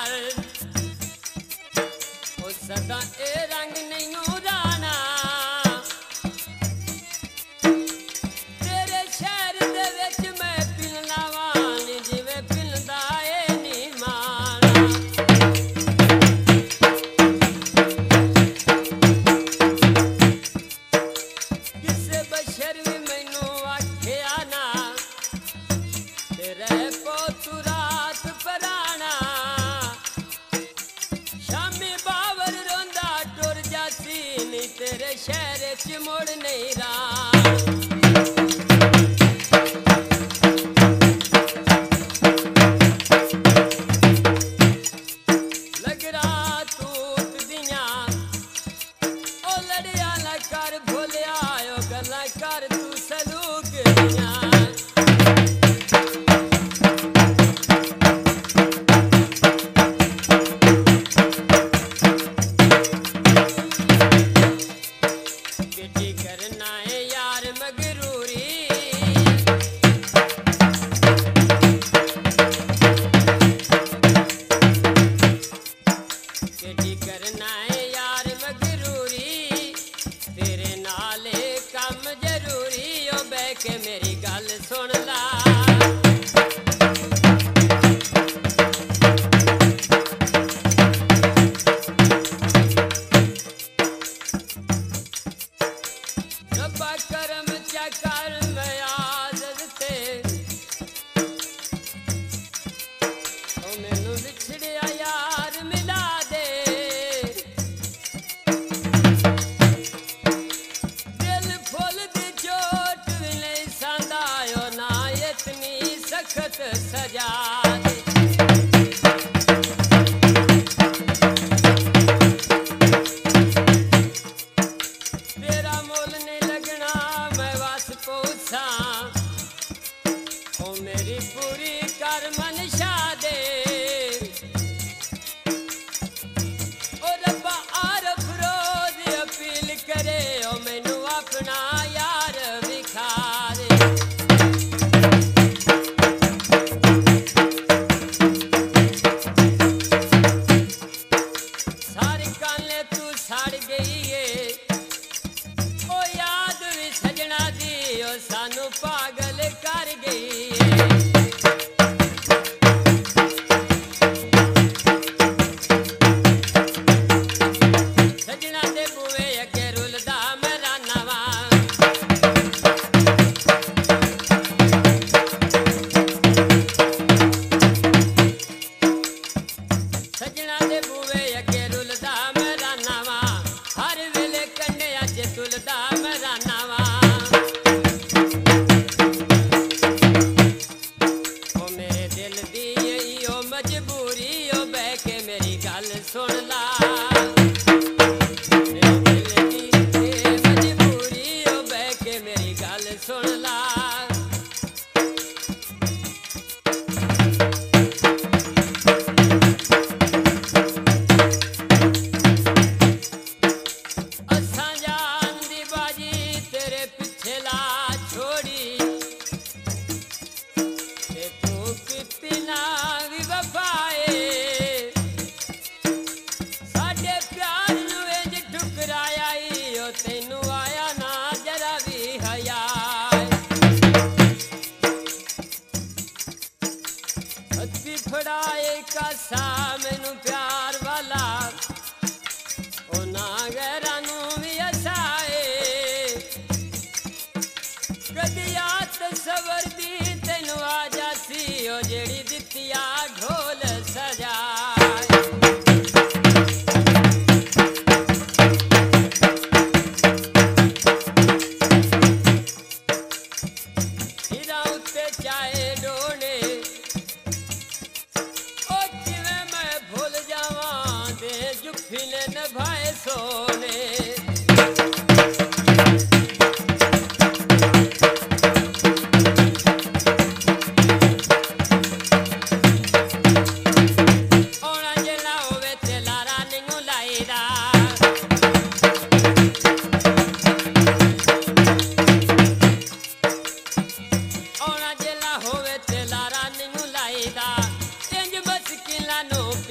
ओ सदा ए रंग नहीं उड़ाना तेरे शहर दे विच मैं पिलना वान जिवें पिलदा ए नी माना किसे बशर भी मैनू आखिया ना तेरे पोतू रात पराना शामी बावर रोंदा टुर जासी नी तेरे शहर च मुड़ नहीं रहा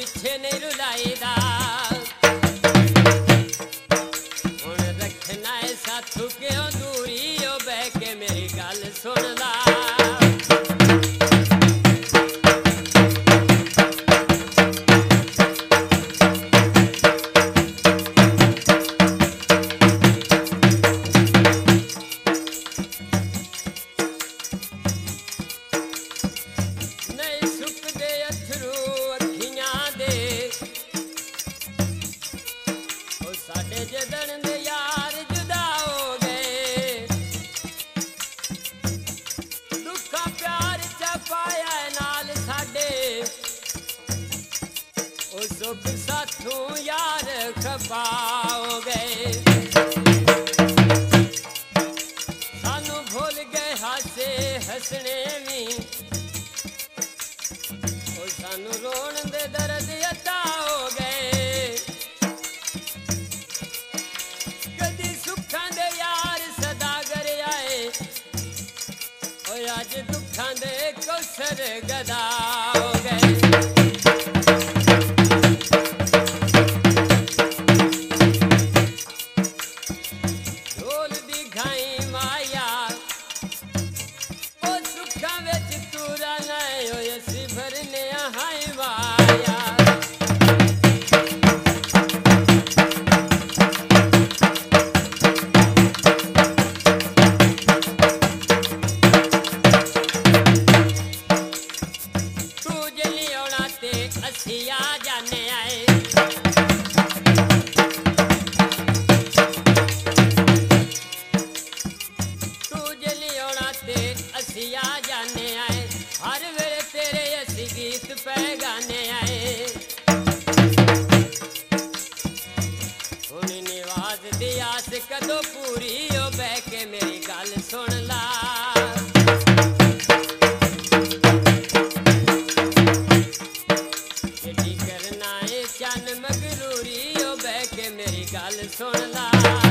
पिछे नहीं रुलाईदा हुण रखना है साथू क्यों दूरी ओ बह के मेरी गल सुन ला जदन दे यार जुदा हो गए दुखा प्यार च पाया नाल साडे ओ सुख साथू यार खपा हो गए सानू भूल गए हासे हसने भी ओ सानू रोन दे दर्द अता हो गए अज दुखां दे कौसर गदा हो गए ढोल दी घाई माया ओ सुखां विच तुरा नहीं होए असी भरने हाय माया गाने आए हुण निवाज दी आस कदों पूरी ओ बह के मेरी गल सुन ला केडी करना है चन मगरूरी ओ बह के मेरी गल सुन ला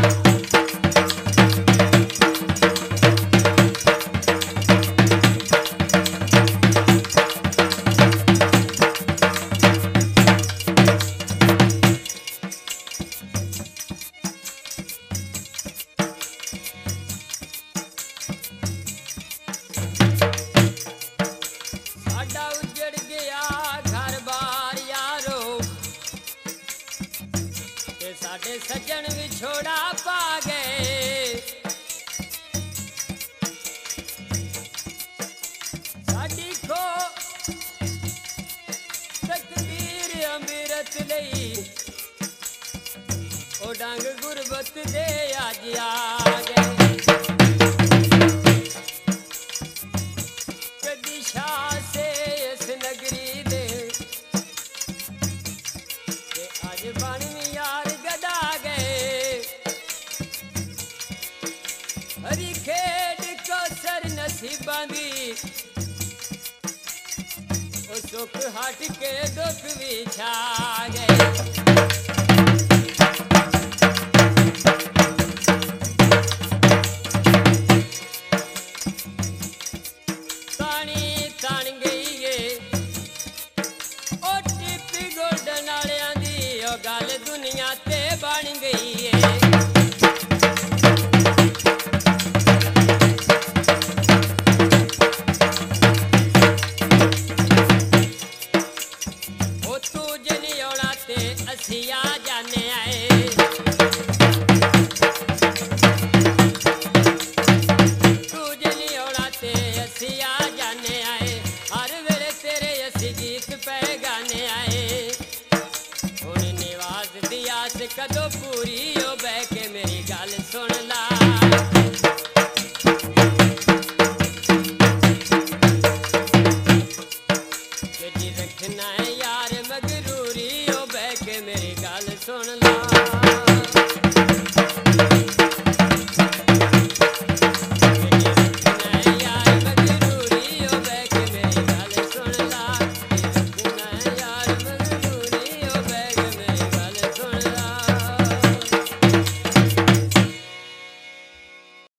साडे सज्जन विछोड़ा पा गए साडी खो तकदीर अमृत लई ओ डंग गुरबत दे अज आ गए कदी शाह से इस नगरी दे अज बन यार गदा गए हरी खेड कौसर नसीबां दी ओ सुख हट के दुख भी छा गए तानी तान गई है ओ टिप्पी गोल्डन वालियां दी ओ गल दुनिया ते बन गई है ओ तू जनी औना ते असी आ जाने आए तू जनी औना ते असी आ जाने आए हर वेले तेरे असी गीत पे गाने आए हुण निवाज दी आस कदों पूरी ओ बह के मेरी गल सुन ला रखना है यार मगरूरी ओ बह के मेरी गल सुन ला